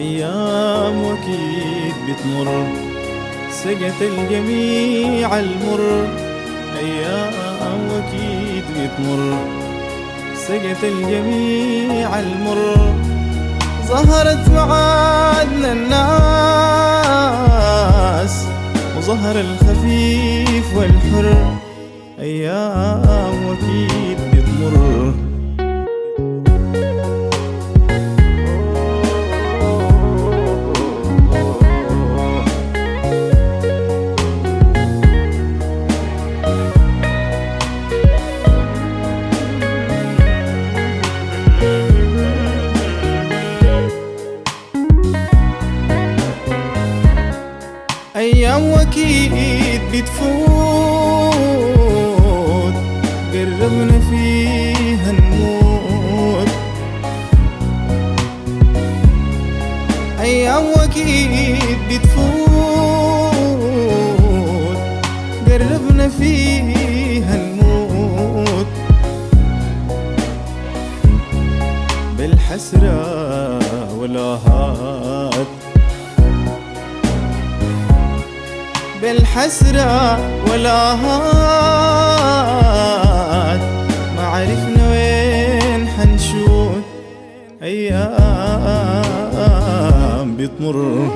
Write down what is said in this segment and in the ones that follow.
أيام وأكيد بتمر، سقت الجميع المر. أيام وأكيد بتمر، سقت الجميع المر. ظهرت معادنا الناس، وظهر الخفيف والحر. أيام وأكيد بتمر. أيام وأكيد بتفوت، قربنا فيها نموت. أيام وأكيد بتفوت، قربنا فيها نموت. بالحسرة والآهات، بالحسرة والآهات، ما عرفنا وين حنشوت. أيام بتمر.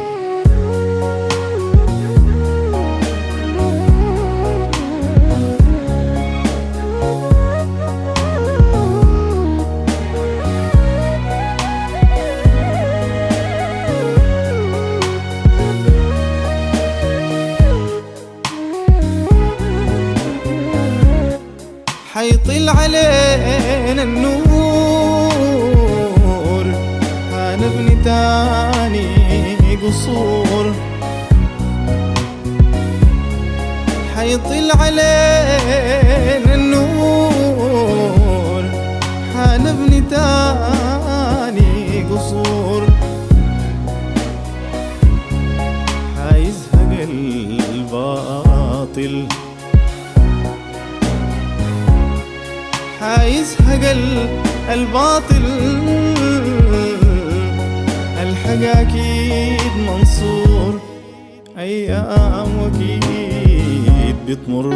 حيطل علينا النور، حنبني تاني قصور. حيطل علينا النور، حنبني تاني قصور. حيزهق الباطل، حيزهق الباطل. الحق أكيد منصور. أيام وأكيد بتمر.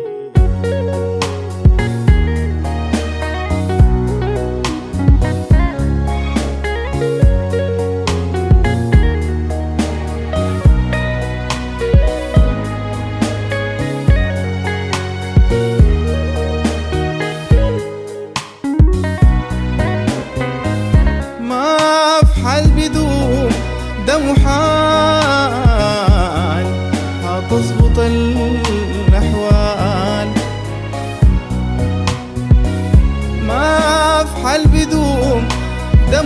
ده محال، هتظبط الأحوال. ما في حال بدوم، ده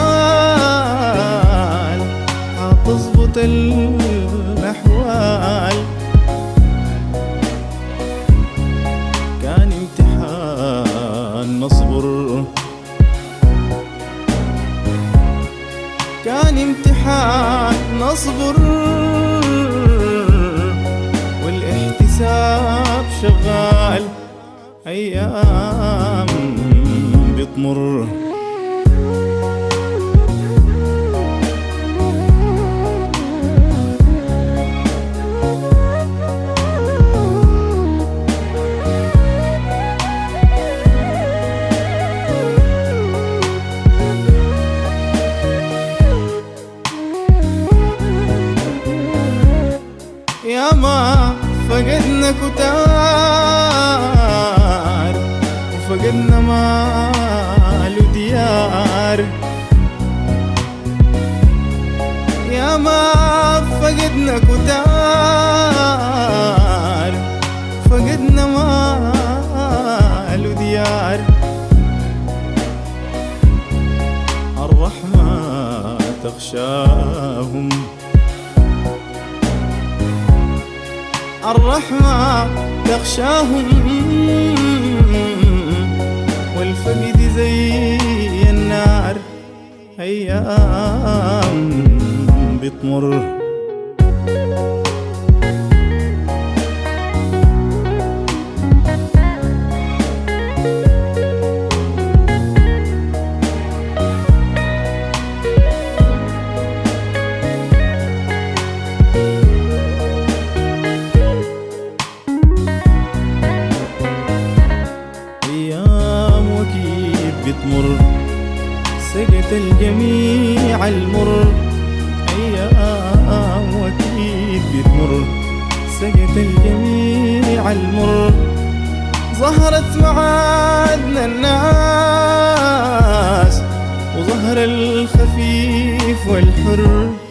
محال، هتظبط الأحوال. كان امتحان نصبر، كان امتحان نصبر. والاحتساب شغال. أيام بتمر. يا ما فقدنا كتار، وفقدنا مال وديار. يا ما فقدنا كتار، فقدنا مال وديار. الرحمة تغشاهم، الرحمة تغشاهم. والفقد زي النار. أيام بتمر. مر سقت الجميع المر. ظهرت معادنا الناس وظهر الخفيف والحر.